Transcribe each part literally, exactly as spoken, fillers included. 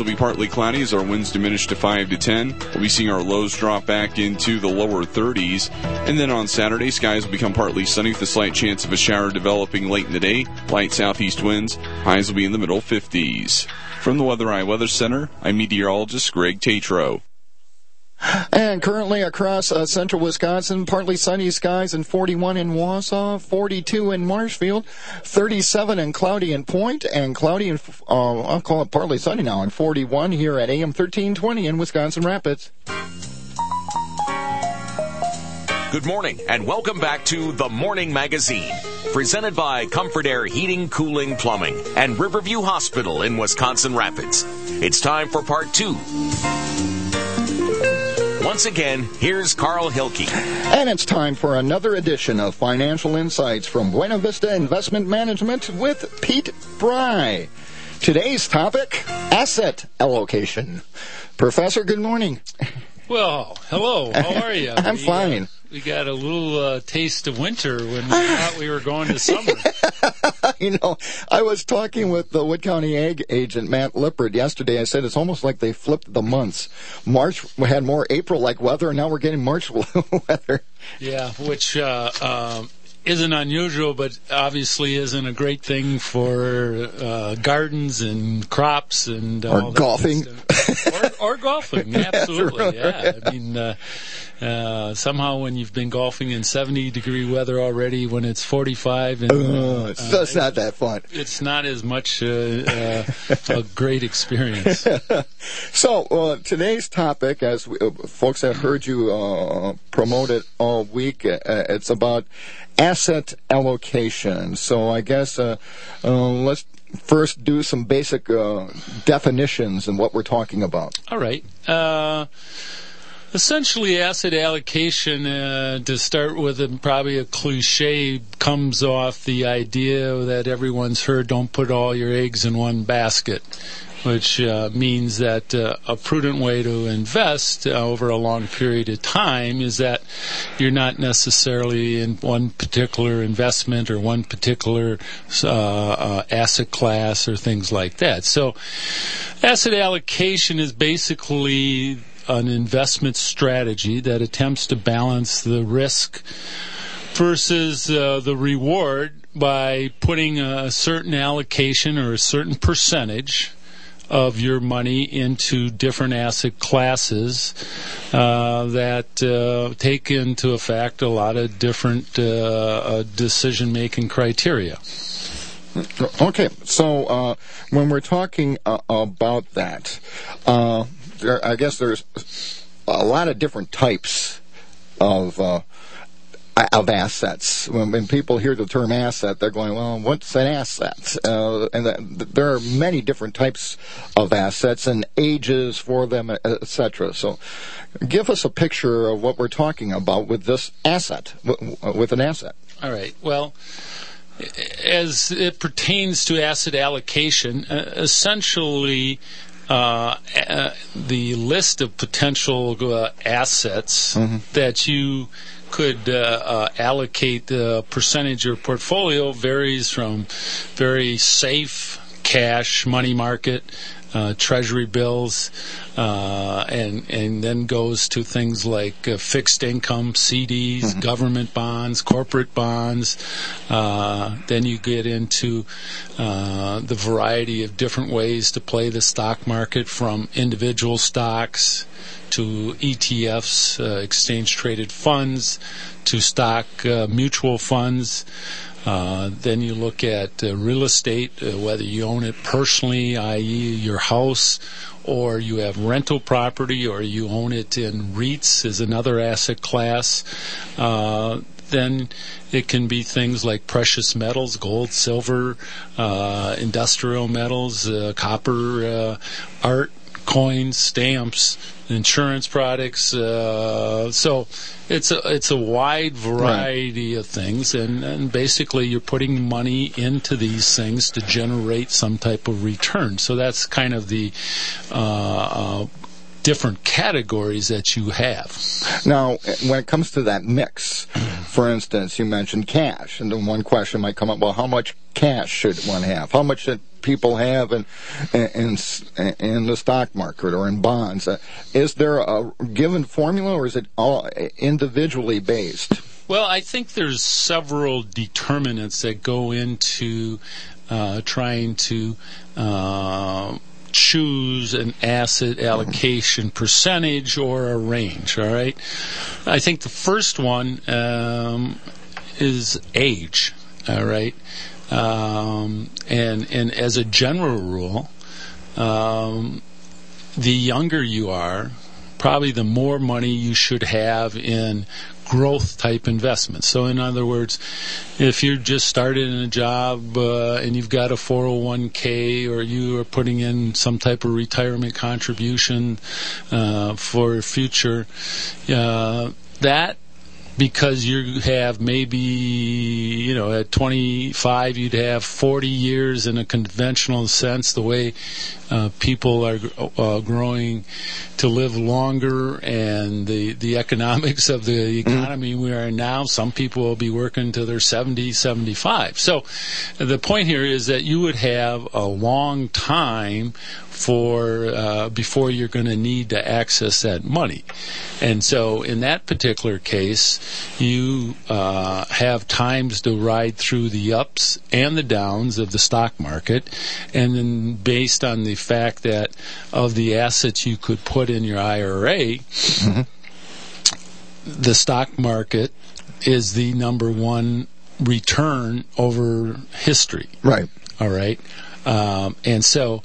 will be partly cloudy as our winds diminish to five to ten. We'll be seeing our lows drop back into the lower thirties. And then on Saturday, skies will become partly sunny with a slight chance of a shower developing late in the day. Light southeast winds. Highs will be in the middle fifties. From the Weather Eye Weather Center, I'm meteorologist Greg Tatro. And currently across uh, central Wisconsin, partly sunny skies and forty-one in Wausau, forty-two in Marshfield, thirty-seven and cloudy in Point, and cloudy and, uh, I'll call it partly sunny now, and forty-one here at A M thirteen twenty in Wisconsin Rapids. Good morning, and welcome back to The Morning Magazine, presented by Comfort Air Heating, Cooling, Plumbing, and Riverview Hospital in Wisconsin Rapids. It's time for part two. Once again, here's Carl Hilke. And it's time for another edition of Financial Insights from Buena Vista Investment Management with Pete Bry. Today's topic, asset allocation. Professor, good morning. Well, hello. How are you? I'm we, fine. Uh, we got a little uh, taste of winter when we thought we were going to summer. You know, I was talking with the Wood County Ag agent, Matt Lippard, yesterday. I said it's almost like they flipped the months. March had more April-like weather, and now we're getting March weather. Yeah, which uh, um, isn't unusual, but obviously isn't a great thing for uh, gardens and crops and all or that golfing. or, or golfing, absolutely. Right. Yeah, I mean, uh, uh, somehow when you've been golfing in seventy degree weather already, when it's forty-five, and uh, it's uh, just not that fun. It's not as much uh, uh, a great experience. So uh, today's topic, as we, uh, folks have heard you uh, promote it all week, uh, it's about asset allocation. So I guess uh, uh, let's first do some basic uh, definitions and what we're talking about. All right. Uh, essentially, asset allocation, uh, to start with, and probably a cliche, comes off the idea that everyone's heard, don't put all your eggs in one basket, which uh, means that uh, a prudent way to invest uh, over a long period of time is that you're not necessarily in one particular investment or one particular uh, uh, asset class or things like that. So asset allocation is basically an investment strategy that attempts to balance the risk versus uh, the reward by putting a certain allocation or a certain percentage of your money into different asset classes uh, that uh, take into effect a lot of different uh, uh, decision-making criteria. Okay, so uh, when we're talking uh, about that, uh, there, I guess there's a lot of different types of uh, of assets. When, when people hear the term asset, they're going, well, what's an asset? Uh, and the, there are many different types of assets and ages for them, et cetera. So give us a picture of what we're talking about with this asset, with an asset. All right. Well, as it pertains to asset allocation, uh, essentially uh, uh, the list of potential uh, assets mm-hmm. that you could uh, uh, allocate the percentage of your portfolio varies from very safe cash, money market, uh, treasury bills, uh, and and then goes to things like uh, fixed income, C Ds, mm-hmm. government bonds, corporate bonds. Uh, then you get into uh, the variety of different ways to play the stock market, from individual stocks to E T Fs, uh, exchange-traded funds, to stock uh, mutual funds. Uh, then you look at uh, real estate, uh, whether you own it personally, that is your house, or you have rental property, or you own it in REITs is another asset class. Uh, then it can be things like precious metals, gold, silver, uh, industrial metals, uh, copper, uh, art, coins, stamps, insurance products. Uh, so it's a it's a wide variety right. of things, and, and basically you're putting money into these things to generate some type of return. So that's kind of the uh, uh, different categories that you have. Now, when it comes to that mix, for instance, you mentioned cash, and then one question might come up: well, how much cash should one have? How much should people have in in in the stock market or in bonds? Uh, is there a given formula, or is it all individually based? Well, I think there's several determinants that go into uh, trying to uh, choose an asset allocation percentage or a range, all right? I think the first one um, is age, all right? Um, and, and as a general rule, um, the younger you are, probably the more money you should have in growth type investments. So in other words, if you're just started in a job uh, and you've got a four oh one k, or you are putting in some type of retirement contribution uh, for future, uh, that because you have maybe, you know, at twenty-five you'd have forty years in a conventional sense, the way uh, people are uh, growing to live longer, and the, the economics of the economy we are in now, some people will be working till they're seventy, seventy-five. So the point here is that you would have a long time for uh, before you're going to need to access that money. And so in that particular case, you uh, have times to ride through the ups and the downs of the stock market, and then based on the fact that of the assets you could put in your I R A, mm-hmm. the stock market is the number one return over history. Right. All right. Um, and so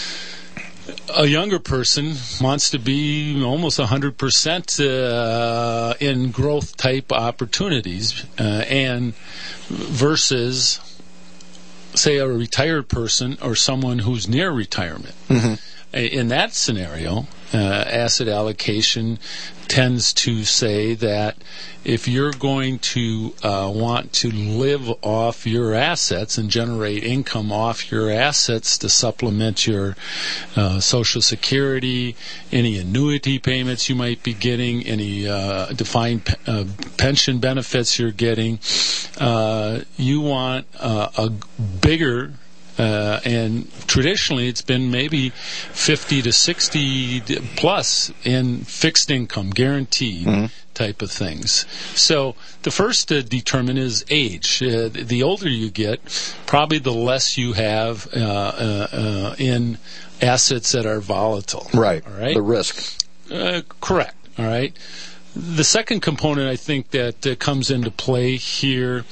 a younger person wants to be almost one hundred percent uh, in growth type opportunities, uh, and versus, say, a retired person or someone who's near retirement. Mm-hmm. In that scenario, uh, asset allocation tends to say that if you're going to uh, want to live off your assets and generate income off your assets to supplement your uh, Social Security, any annuity payments you might be getting, any uh, defined pe- uh, pension benefits you're getting, uh, you want uh, a bigger Uh, and traditionally, it's been maybe fifty to sixty plus in fixed income, guaranteed mm-hmm. type of things. So the first uh, determinant is age. Uh, the older you get, probably the less you have uh, uh, uh, in assets that are volatile. Right. All right. The risk. Uh, correct. All right. The second component I think that uh, comes into play here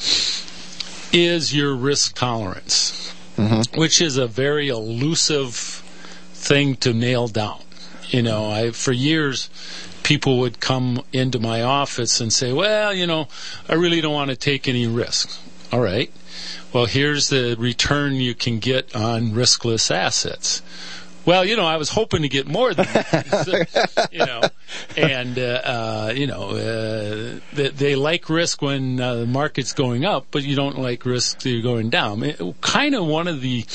is your risk tolerance. Mm-hmm. Which is a very elusive thing to nail down. You know, I for years, people would come into my office and say, well, you know, I really don't want to take any risk. All right. Well, here's the return you can get on riskless assets. Well, you know, I was hoping to get more than that. So, you know, and, uh, uh, you know, uh, they, they like risk when uh, the market's going up, but you don't like risk when you're going down. It, kind of one of the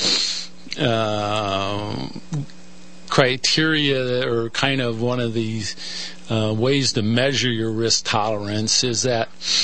uh, criteria, or kind of one of these uh, ways to measure your risk tolerance is that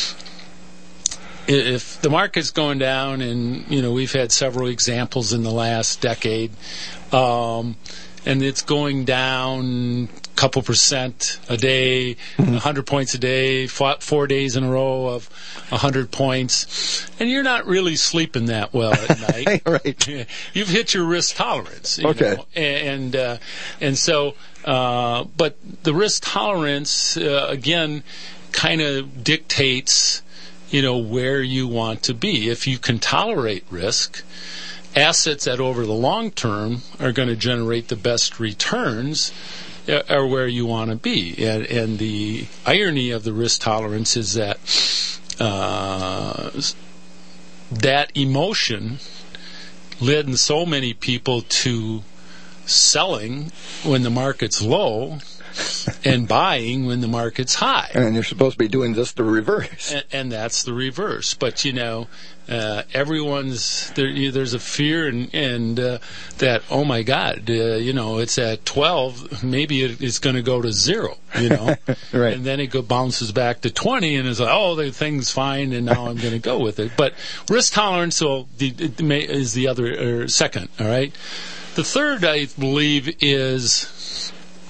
if the market's going down, and, you know, we've had several examples in the last decade, um, and it's going down a couple percent a day, mm-hmm. one hundred points a day, four, four days in a row of one hundred points, and you're not really sleeping that well at night. Right. You've hit your risk tolerance. You okay. know? And, uh, and so, uh, but the risk tolerance, uh, again, kind of dictates, you know, where you want to be. If you can tolerate risk, assets that over the long term are going to generate the best returns are where you want to be. And, and the irony of the risk tolerance is that uh, that emotion led so many people to selling when the market's low, and buying when the market's high. And you're supposed to be doing just the reverse. And, and that's the reverse. But, you know, uh, everyone's, there, there's a fear and, and uh, that, oh, my God, uh, you know, it's at twelve, maybe it, it's going to go to zero, you know. Right. And then it go, bounces back to twenty and it's like, oh, the thing's fine, and now I'm going to go with it. But risk tolerance so the, it may, is the other, or second, all right? The third, I believe, is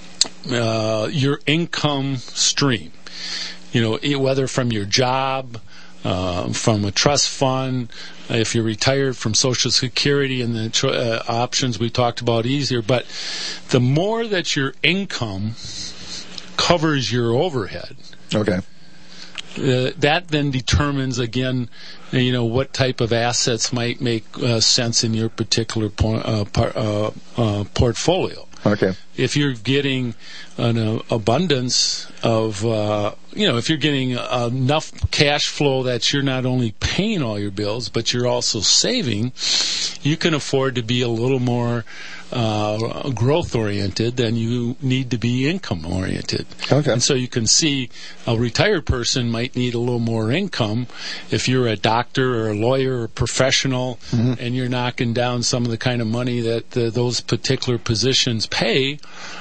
uh, your income stream. You know, whether from your job, uh, from a trust fund, if you're retired from Social Security and the tr- uh, options we talked about easier. But the more that your income covers your overhead, okay, uh, that then determines, again, you know, what type of assets might make uh, sense in your particular po- uh, par- uh, uh, portfolio. Okay. If you're getting an uh, abundance of, uh, you know, if you're getting enough cash flow that you're not only paying all your bills, but you're also saving, you can afford to be a little more uh, growth-oriented than you need to be income-oriented. Okay. And so you can see a retired person might need a little more income. If you're a doctor or a lawyer or professional, mm-hmm. and you're knocking down some of the kind of money that uh, those particular positions pay,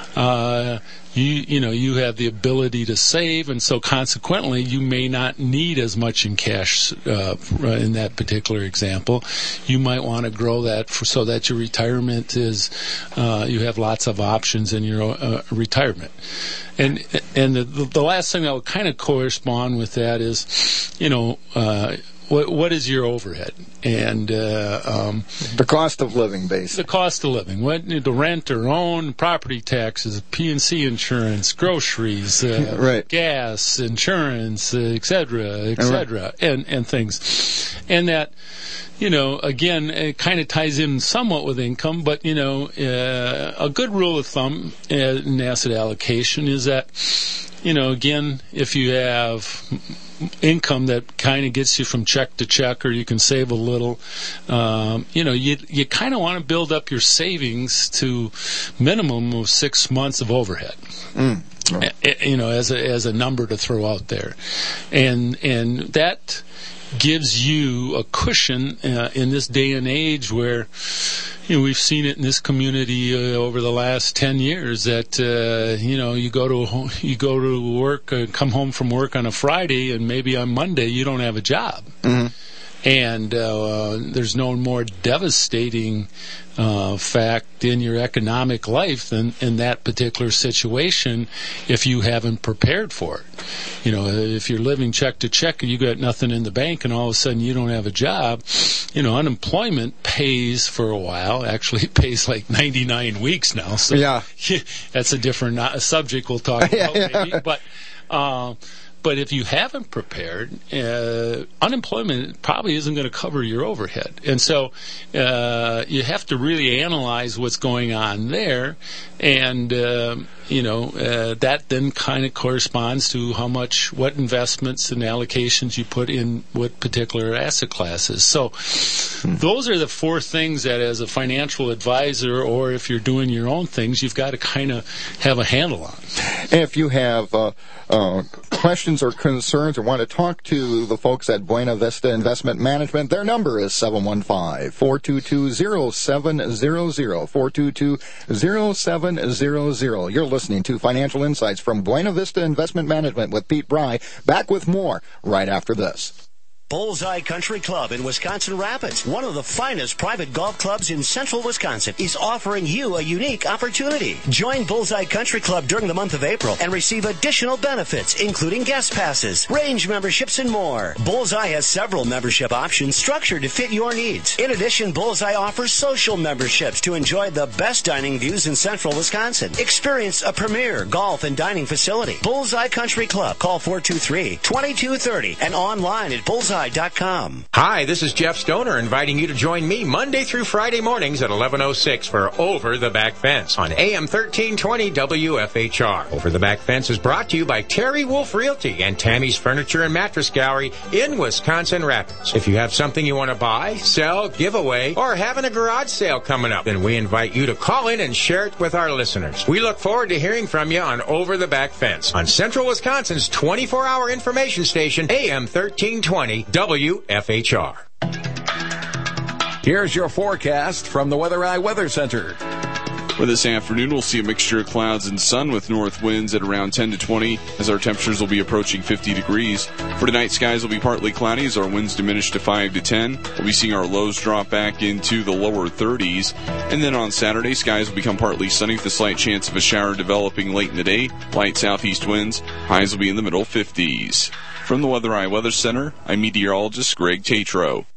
uh, you you know you have the ability to save, and so consequently you may not need as much in cash uh, in that particular example. You might want to grow that for, so that your retirement is uh, you have lots of options in your uh, retirement. And and the, the last thing that would kind of correspond with that is, you know, uh, what what is your overhead? And uh, um, the cost of living, basically. The cost of living. What the rent or own, property taxes, P and C insurance, groceries, uh, right. gas, insurance, uh, et cetera, et cetera, right. and and things, and that. You know, again, it kind of ties in somewhat with income, but, you know, uh, a good rule of thumb in asset allocation is that, you know, again, if you have income that kind of gets you from check to check, or you can save a little, um, you know, you you kind of want to build up your savings to minimum of six months of overhead. Mm. Oh. You know, as a as a number to throw out there, and and that gives you a cushion uh, in this day and age where, you know, we've seen it in this community uh, over the last ten years that uh, you know you go to you go to work, uh, come home from work on a Friday, and maybe on Monday you don't have a job. Mm-hmm. And uh, there's no more devastating uh, fact in your economic life than in that particular situation if you haven't prepared for it. You know, if you're living check to check and you got nothing in the bank and all of a sudden you don't have a job, you know, unemployment pays for a while. Actually, it pays like ninety-nine weeks now. So yeah. That's a different uh, subject we'll talk about yeah, yeah. maybe. But... Uh, But if you haven't prepared, uh, unemployment probably isn't going to cover your overhead. And so uh, you have to really analyze what's going on there. And, uh, you know, uh, that then kind of corresponds to how much, what investments and allocations you put in what particular asset classes. So those are the four things that as a financial advisor, or if you're doing your own things, you've got to kind of have a handle on. If you have uh, uh, questions or concerns or want to talk to the folks at Buena Vista Investment Management, their number is seven one five, four two two, zero seven zero zero, four two two, zero seven zero zero. You're listening to Financial Insights from Buena Vista Investment Management with Pete Bry. Back with more right after this. Bullseye Country Club in Wisconsin Rapids, one of the finest private golf clubs in central Wisconsin, is offering you a unique opportunity. Join Bullseye Country Club during the month of April and receive additional benefits, including guest passes, range memberships, and more. Bullseye has several membership options structured to fit your needs. In addition, Bullseye offers social memberships to enjoy the best dining views in central Wisconsin. Experience a premier golf and dining facility. Bullseye Country Club. Call four two three, two two three zero and online at bullseye bullseye dot com. Hi, this is Jeff Stoner inviting you to join me Monday through Friday mornings at eleven oh six for Over the Back Fence on A M thirteen twenty W F H R. Over the Back Fence is brought to you by Terry Wolf Realty and Tammy's Furniture and Mattress Gallery in Wisconsin Rapids. If you have something you want to buy, sell, give away, or having a garage sale coming up, then we invite you to call in and share it with our listeners. We look forward to hearing from you on Over the Back Fence on Central Wisconsin's twenty-four hour information station, A M thirteen twenty W F H R. Here's your forecast from the Weather Eye Weather Center. For this afternoon, we'll see a mixture of clouds and sun with north winds at around ten to twenty as our temperatures will be approaching fifty degrees. For tonight, skies will be partly cloudy as our winds diminish to five to ten. We'll be seeing our lows drop back into the lower thirties. And then on Saturday, skies will become partly sunny with a slight chance of a shower developing late in the day. Light southeast winds. Highs will be in the middle fifties. From the Weather Eye Weather Center, I'm meteorologist Greg Tatro.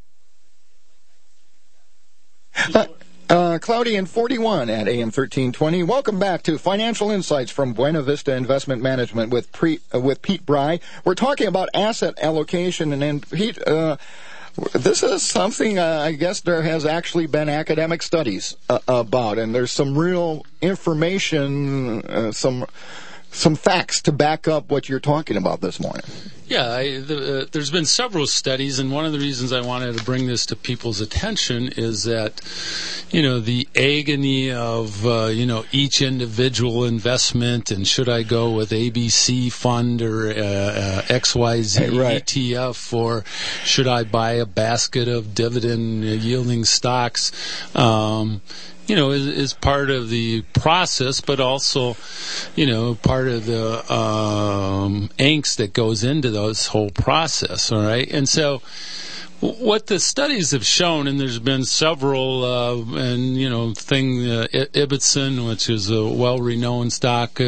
Uh, uh, cloudy and forty-one at A M thirteen twenty. Welcome back to Financial Insights from Buena Vista Investment Management with pre, uh, with Pete Bry. We're talking about asset allocation, and, and Pete, uh, this is something uh, I guess there has actually been academic studies uh, about, and there's some real information, uh, some some facts to back up what you're talking about this morning. Yeah, I, the, uh, there's been several studies, and one of the reasons I wanted to bring this to people's attention is that, you know, the agony of, uh, you know, each individual investment, and should I go with A B C fund or uh, uh, X Y Z hey, right. E T F, or should I buy a basket of dividend-yielding stocks? Um you know, is, is part of the process, but also, you know, part of the um, angst that goes into this whole process, all right? And so what the studies have shown, and there's been several, uh, and, you know, thing, uh, Ibbotson, which is a well-renowned stock uh,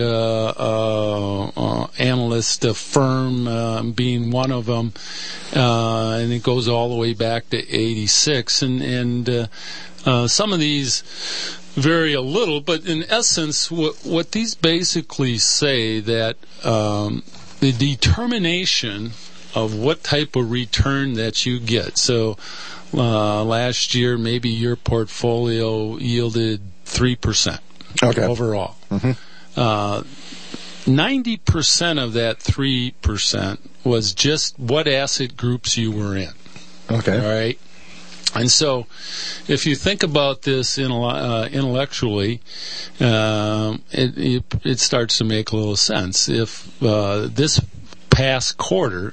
uh, uh, analyst uh, firm, uh, being one of them, uh, and it goes all the way back to eighty-six, and, and uh, Uh, some of these vary a little, but in essence, what, what these basically say that um, the determination of what type of return that you get. So uh, last year, maybe your portfolio yielded three percent okay. overall. Mm-hmm. Uh, ninety percent of that three percent was just what asset groups you were in. Okay. All right. And so, if you think about this uh, intellectually, uh, it, it it starts to make a little sense. If uh, this past quarter,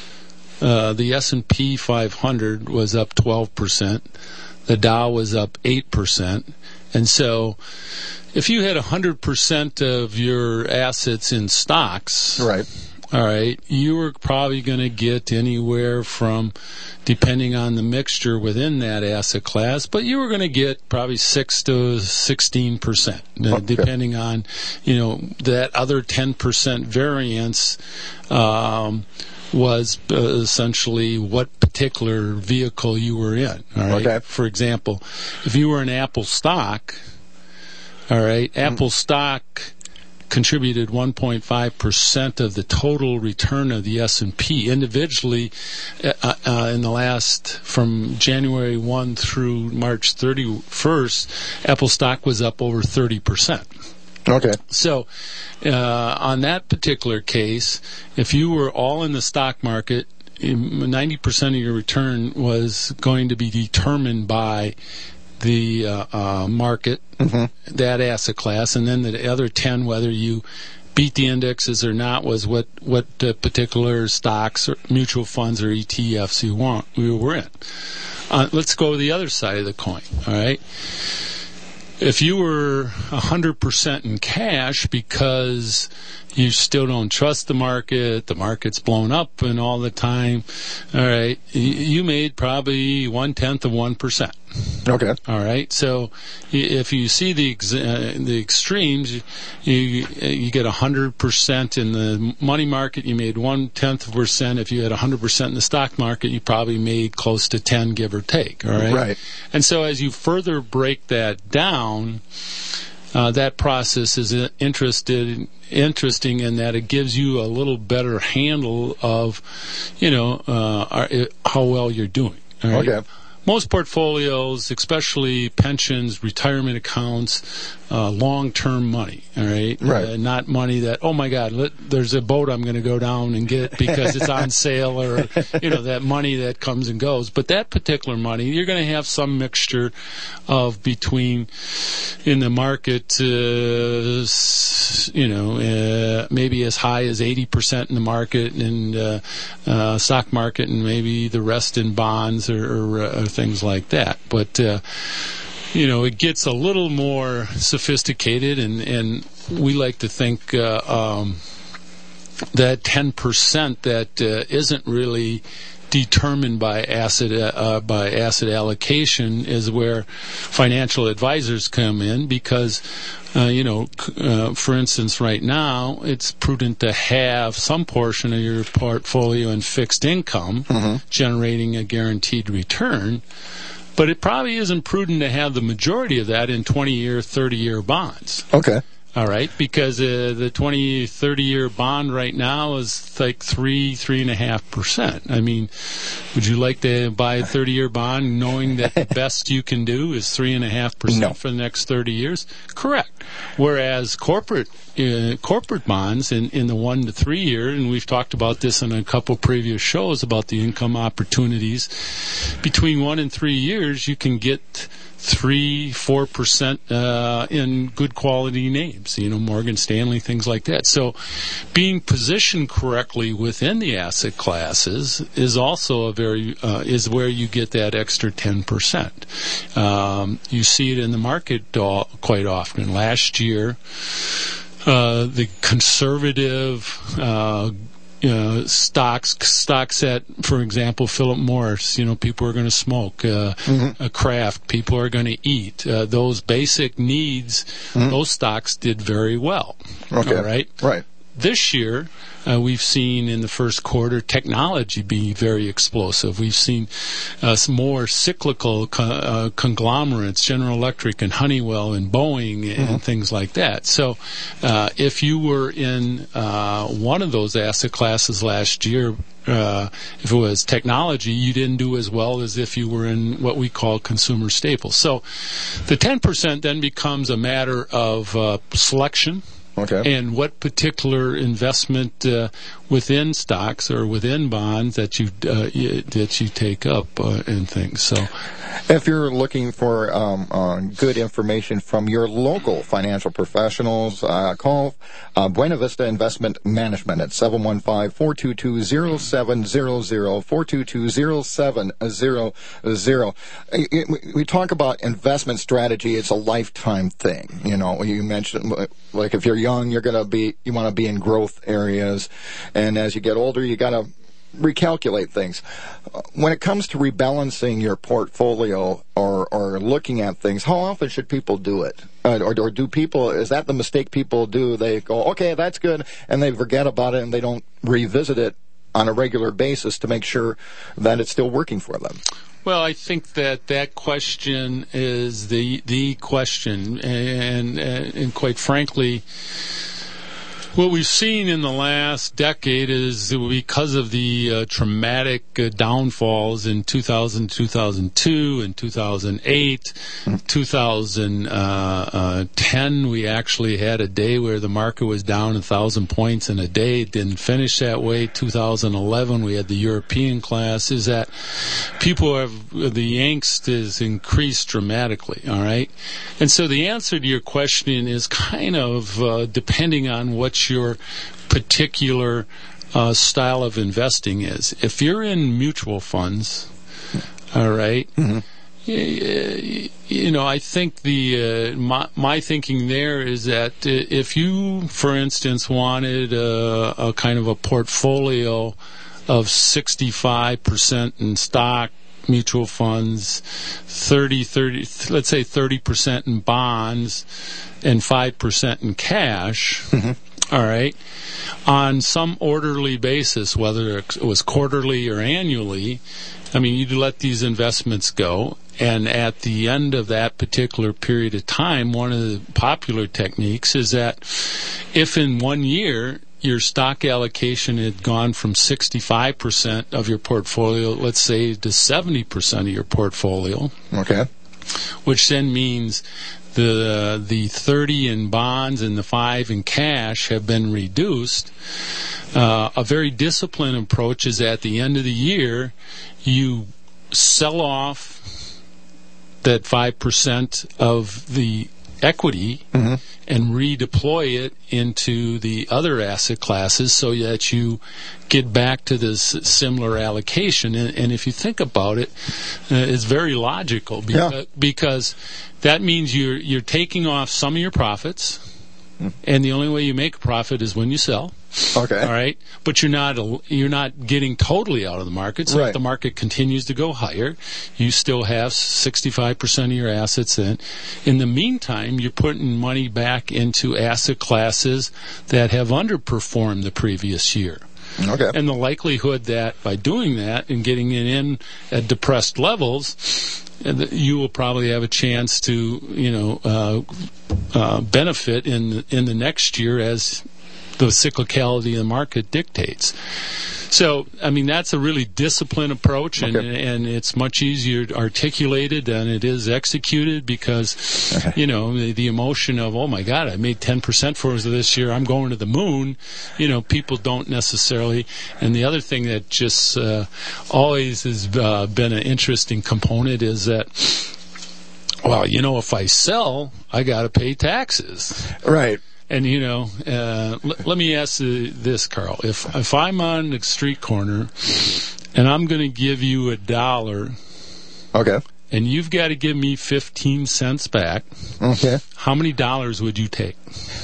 uh, the S and P five hundred was up twelve percent, the Dow was up eight percent, and so if you had one hundred percent of your assets in stocks, right. All right, you were probably going to get anywhere from, depending on the mixture within that asset class, but you were going to get probably six to sixteen percent, okay. depending on, you know, that other ten percent variance um, was uh, essentially what particular vehicle you were in. All right. Okay. For example, if you were an Apple stock, all right, mm. Apple stock contributed one point five percent of the total return of the S and P individually uh, uh, in the last, from January first through March thirty-first, Apple stock was up over thirty percent. Okay. So uh, on that particular case, if you were all in the stock market, ninety percent of your return was going to be determined by the uh, uh, market, mm-hmm. that asset class, and then the other ten, whether you beat the indexes or not, was what what uh, particular stocks or mutual funds or E T Fs you want we were in. Uh, let's go to the other side of the coin. All right. If you were one hundred percent in cash because you still don't trust the market, the market's blown up and all the time, all right, you made probably one-tenth of one percent. Okay. All right. So if you see the ex- uh, the extremes, you you get one hundred percent in the money market, you made one-tenth of a percent. If you had one hundred percent in the stock market, you probably made close to ten, give or take. All right. Right. And so as you further break that down, uh, that process is interested interesting in that it gives you a little better handle of, you know, uh, are, how well you're doing. All right? Okay. Most portfolios, especially pensions, retirement accounts, uh, long-term money, all right? Right. Uh, not money that, oh, my God, let, there's a boat I'm going to go down and get because it's on sale, or, you know, that money that comes and goes. But that particular money, you're going to have some mixture of between, in the market, uh, you know, uh, maybe as high as eighty percent in the market and uh, uh, stock market, and maybe the rest in bonds or, or, or things like that. But, uh, you know, it gets a little more sophisticated, and, and we like to think uh, um, that ten percent that uh, isn't really determined by asset uh, by asset allocation is where financial advisors come in, because uh, you know, uh, for instance, right now it's prudent to have some portion of your portfolio in fixed income, mm-hmm. generating a guaranteed return. But it probably isn't prudent to have the majority of that in twenty-year, thirty-year bonds. Okay. All right, because uh, the twenty, thirty-year bond right now is like three, three and a half percent. I mean, would you like to buy a thirty-year bond knowing that the best you can do is three and a half percent for the next thirty years? Correct. Whereas corporate uh, corporate bonds in, in the one to three year, and we've talked about this in a couple previous shows about the income opportunities between one and three years, you can get three, four percent uh, in good quality names, you know, Morgan Stanley, things like that. So, being positioned correctly within the asset classes is also a very uh, is where you get that extra ten percent. Um, you see it in the market all, quite often. Last year, uh, the conservative Uh, Uh, stocks, stocks at, for example, Philip Morris, you know, people are going to smoke, uh, mm-hmm. a Kraft, people are going to eat. Uh, those basic needs, mm-hmm. those stocks did very well. Okay. All right? Right. This year, uh, we've seen in the first quarter technology be very explosive. We've seen uh, some more cyclical co- uh, conglomerates, General Electric and Honeywell and Boeing and mm-hmm. things like that. So uh, if you were in uh, one of those asset classes last year, Uh, if it was technology, you didn't do as well as if you were in what we call consumer staples. So the ten percent then becomes a matter of uh, selection. Okay. And what particular investment uh, within stocks or within bonds that you uh, that you take up uh, and things. So, if you're looking for um, uh, good information from your local financial professionals, uh, call uh, Buena Vista Investment Management at seven one five, four two two, zero seven zero zero, four two two, zero seven zero zero. We talk about investment strategy. It's a lifetime thing. You know, you mentioned, like, if you're young, you're going to be, you want to be in growth areas. And as you get older, you got to recalculate things. When it comes to rebalancing your portfolio or, or looking at things, how often should people do it? Uh, or, or do people, is that the mistake people do? They go, okay, that's good, and they forget about it and they don't revisit it on a regular basis to make sure that it's still working for them. Well, I think that that question is the the question, and and, and quite frankly, what we've seen in the last decade is because of the uh, traumatic uh, downfalls in two thousand, two thousand two, and two thousand eight, two thousand ten, we actually had a day where the market was down a thousand points in a day. It didn't finish that way. two thousand eleven, we had the European class. Is that people have, the angst is increased dramatically, all right? And so the answer to your question is kind of uh, depending on what your particular uh, style of investing is. If you're in mutual funds, all right, mm-hmm. you, you know, I think the uh, my, my thinking there is that if you, for instance, wanted a, a kind of a portfolio of sixty-five percent in stock, mutual funds, thirty, thirty, let's say thirty percent in bonds, and five percent in cash, mm-hmm. all right, on some orderly basis, whether it was quarterly or annually, I mean, you'd let these investments go, and at the end of that particular period of time, one of the popular techniques is that if in one year your stock allocation had gone from sixty-five percent of your portfolio, let's say, to seventy percent of your portfolio. Okay. Which then means the the thirty in bonds and the five in cash have been reduced. Uh, a very disciplined approach is at the end of the year, you sell off that five percent of the equity mm-hmm. and redeploy it into the other asset classes so that you get back to this similar allocation. And, and if you think about it, uh, it's very logical because, yeah. because that means you're you're taking off some of your profits, mm. and the only way you make a profit is when you sell. Okay. All right. But you're not you're not getting totally out of the market. So right. if the market continues to go higher, you still have sixty-five percent of your assets in. In the meantime, you're putting money back into asset classes that have underperformed the previous year. Okay. And the likelihood that by doing that and getting it in at depressed levels, you will probably have a chance to, you know, uh, uh, benefit in the, in the next year as the cyclicality of the market dictates. So, I mean, that's a really disciplined approach, and, okay. and it's much easier articulated than it is executed because, okay. you know, the, the emotion of, oh, my God, I made ten percent for this year, I'm going to the moon, you know, people don't necessarily. And the other thing that just uh, always has uh, been an interesting component is that, well, you know, if I sell, I got to pay taxes. Right. And, you know, uh, l- let me ask uh, this, Carl. If if I'm on the street corner and I'm going to give you a dollar, okay, and you've got to give me fifteen cents back, okay, how many dollars would you take?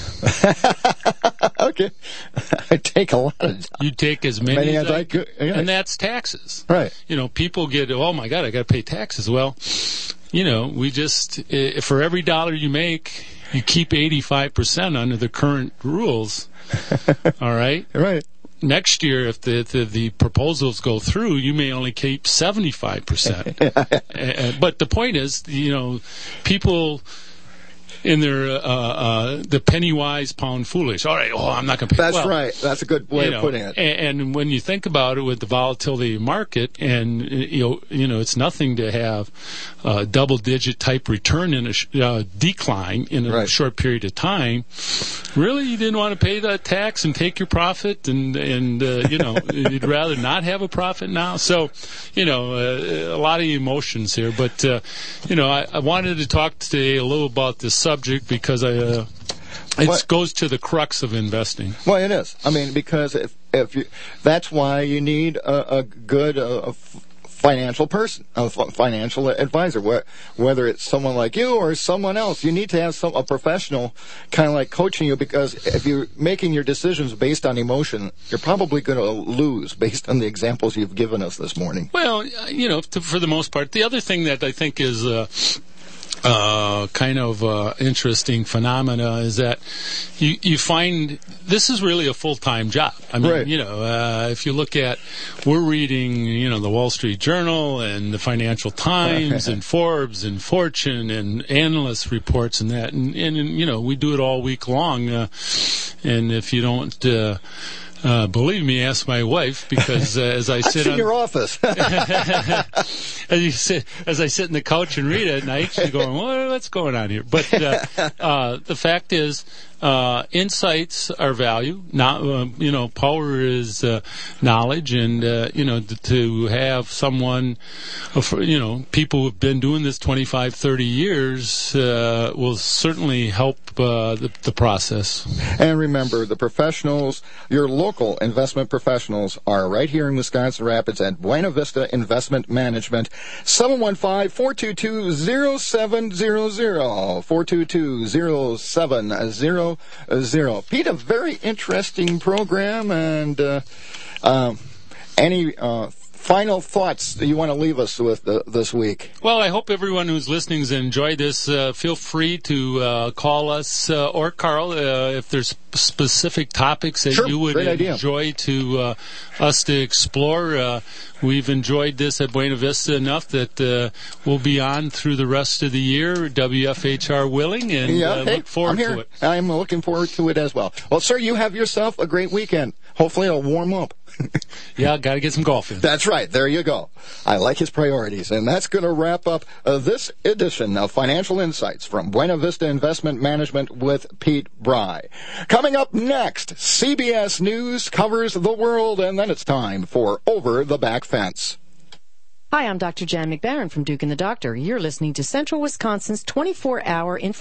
Okay. I take a lot of dollars. You take as many, many as, as I, I could. Yeah. And that's taxes. Right. You know, people get, oh, my God, I got to pay taxes. Well, you know, we just, uh, for every dollar you make, you keep eighty-five percent under the current rules. All right? Right. Next year, if the, the, the proposals go through, you may only keep seventy-five percent. uh, but the point is, you know, people in their, uh, uh, the penny wise, pound foolish. All right, oh, I'm not going to pay. That's well, right. That's a good way you know, of putting it. And, and when you think about it with the volatility of the market, and, you know, you know, it's nothing to have a double-digit type return in a sh- uh, decline in a right. short period of time. Really, you didn't want to pay that tax and take your profit, and, and uh, you know, you'd rather not have a profit now. So, you know, uh, a lot of emotions here. But, uh, you know, I, I wanted to talk today a little about this subject because I, uh, it well, goes to the crux of investing. Well, it is. I mean, because if if you, that's why you need a, a good uh, a financial person, a financial advisor. Whether it's someone like you or someone else, you need to have some a professional kind of like coaching you. Because if you're making your decisions based on emotion, you're probably going to lose based on the examples you've given us this morning. Well, you know, to, for the most part, the other thing that I think is. Uh, Uh, kind of uh, interesting phenomena is that you you find this is really a full-time job. I mean, right. you know, uh, if you look at, we're reading, you know, the Wall Street Journal and the Financial Times and Forbes and Fortune and analyst reports and that, and, and, and you know, we do it all week long. Uh, and if you don't. Uh, Uh, believe me, ask my wife, because uh, as I sit in on your office, as you sit, as I sit in the couch and read at night, she's going, well, "What's going on here?" But uh, uh, the fact is, uh, insights are value. Not, uh, you know, power is uh, knowledge, and uh, you know, to, to have someone, uh, you know, people who've been doing this twenty-five, thirty years uh, will certainly help uh, the, the process. And remember, the professionals, your local Local investment professionals are right here in Wisconsin Rapids at Buena Vista Investment Management. seven one five, four two two, zero seven zero zero. four two two, zero seven zero zero. Pete, a very interesting program, and uh, um, any uh, final thoughts that you want to leave us with uh, this week? Well, I hope everyone who's listening has enjoyed this. Uh, feel free to uh, call us uh, or Carl uh, if there's specific topics that sure, you would great enjoy idea. to uh, us to explore. Uh, we've enjoyed this at Buena Vista enough that uh, we'll be on through the rest of the year, W F H R willing, and yeah, uh, hey, look forward I'm here. to it. I'm looking forward to it as well. Well, sir, you have yourself a great weekend. Hopefully it'll warm up. Yeah, got to get some golf in. That's right. There you go. I like his priorities. And that's going to wrap up uh, this edition of Financial Insights from Buena Vista Investment Management with Pete Bry. Coming up next, C B S News covers the world, and then it's time for Over the Back Fence. Hi, I'm Doctor Jan McBarron from Duke and the Doctor. You're listening to Central Wisconsin's twenty-four hour information.